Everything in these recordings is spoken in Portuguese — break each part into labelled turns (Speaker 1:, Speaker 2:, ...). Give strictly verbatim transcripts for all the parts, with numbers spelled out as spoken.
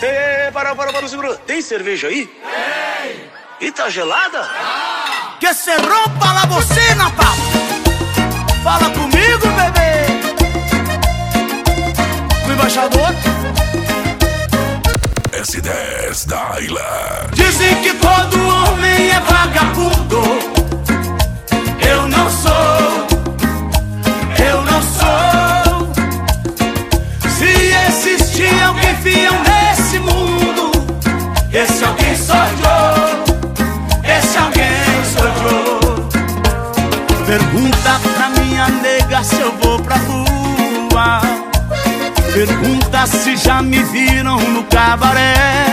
Speaker 1: Ei, para, para, para, segura. Tem cerveja aí? Tem. E tá gelada?
Speaker 2: Ah. Que se rompa la bocina, papo. Fala comigo, bebê. O embaixador
Speaker 3: S dez da ilha.
Speaker 2: Dizem que todo homem é vagabundo. Eu não sou. Eu não sou. Se existir alguém fiel nesse mundo, esse alguém sou eu. Esse alguém sou eu. Pergunta pra minha nega se eu vou pra rua. Pergunta se já me viram no cabaré.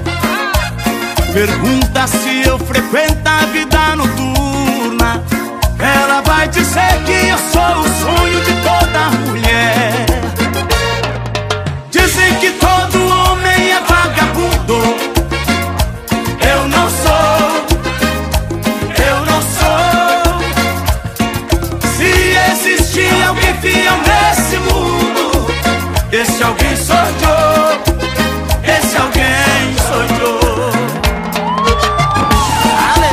Speaker 2: Pergunta se eu frequento a vida noturna. Ela vai dizer que eu sou o sonho de toda mulher. Dizem que todo homem é vagabundo. Eu não sou. Eu não sou. Se existir alguém fiel nesse mundo, esse alguém sou eu. Esse alguém sou eu. Ale,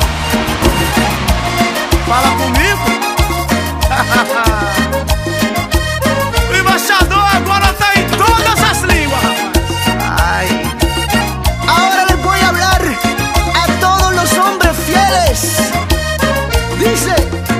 Speaker 2: fala comigo. O embaixador agora tá em todas as línguas.
Speaker 4: Ay. Ahora les voy a hablar a todos los hombres fieles. Dice,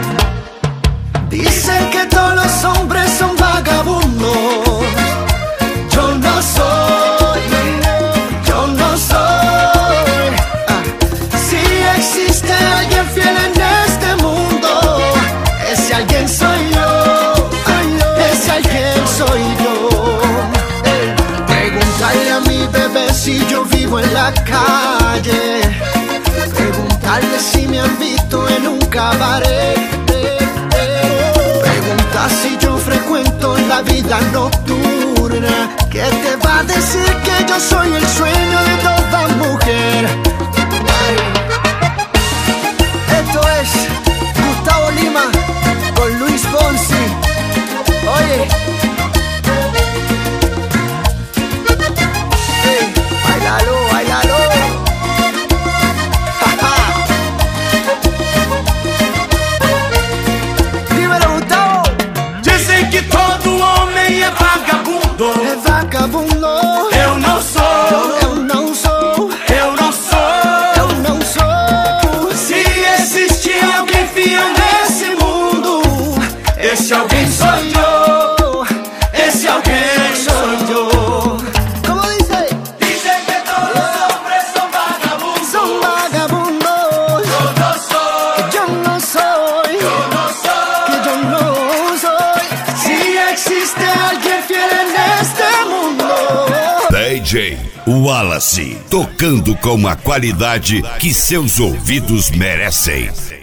Speaker 4: dicen que todos los hombres son vagabundos. Yo no soy, yo no soy. Ah. Si existe alguien fiel en este mundo, ese alguien soy yo. Ese alguien soy yo. Eh. Preguntarle a mi bebé si yo vivo en la calle. Preguntarle si me han visto en un cabaret. Pregunta si yo frecuento la vida nocturna. ¿Qué te va a decir que yo soy el sueño de toda mujer? Ay. Esto es Gustavo Lima con Luis Fonsi. Oye, hey, bailalo, bailalo. Ja, ja. Dímelo, Gustavo.
Speaker 2: Dizem que todo homem é vagabundo.
Speaker 4: É vagabundo.
Speaker 2: Eu não sou.
Speaker 4: Eu não sou.
Speaker 2: Eu não sou.
Speaker 4: Eu não sou.
Speaker 2: Se existir alguém fiel nesse mundo, esse alguém sou eu. Esse alguém sou eu.
Speaker 4: ¿Cómo dice?
Speaker 2: Dizem que todos os hombres são vagabundos.
Speaker 4: Son vagabundos.
Speaker 2: Eu não sou.
Speaker 4: Que yo no soy.
Speaker 2: Eu não sou.
Speaker 4: Que yo no soy.
Speaker 2: Se existe alguém fiel neste mundo,
Speaker 3: D J Wallace, tocando com a qualidade que seus ouvidos merecem.